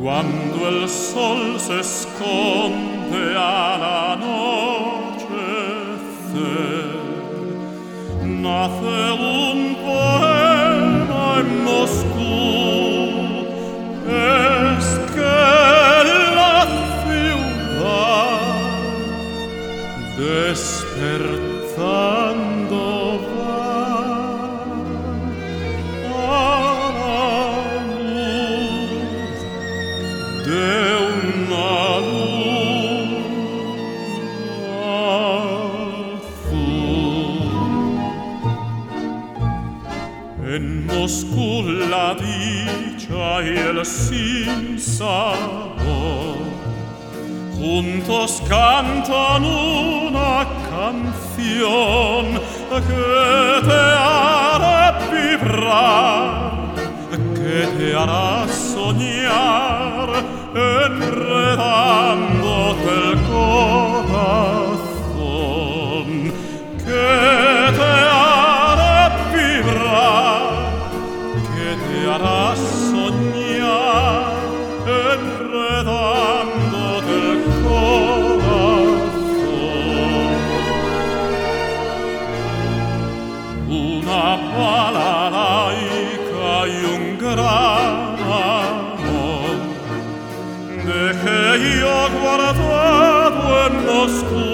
Cuando el sol se esconde al anochecer, nace un poema en Moscú. Es que la ciudad despertando va a la luz de una luz azul. En Moscú la dicha y el sinsabor juntos cantan una canción que te hará vibrar, que te hará soñar, enredándote el corazón, que te hará vibrar, que te hará soñar, enredándote el corazón. Una balalaika y un gran amor dejé yo guardado en Moscú.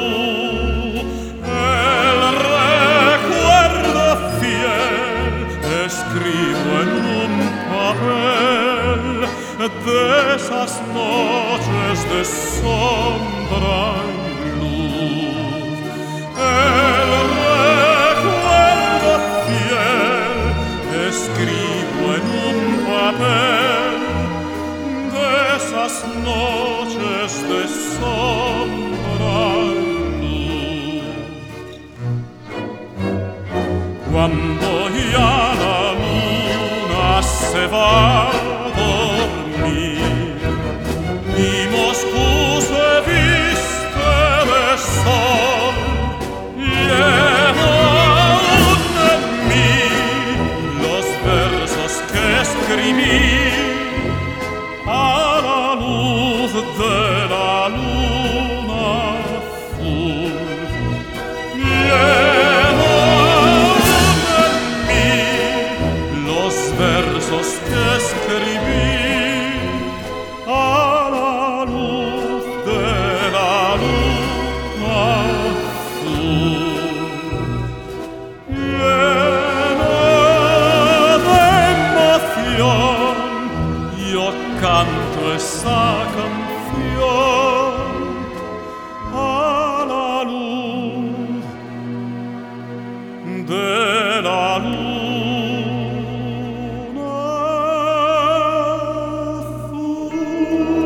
El recuerdo fiel escribo en un papel de esas noches de sombra y luz. El recuerdo fiel escribo en un papel de esas noches de sombra y luz. Cuando ya la luna se va a dormir y Moscú se viste de sol, llevo aún en mí los versos que escribí a la luz de la luna azul. Llevo aún en mí los versos que escribí a la luz de la luna azul. Lleno de emoción, yo canto esa canción a la luz de la luna azul.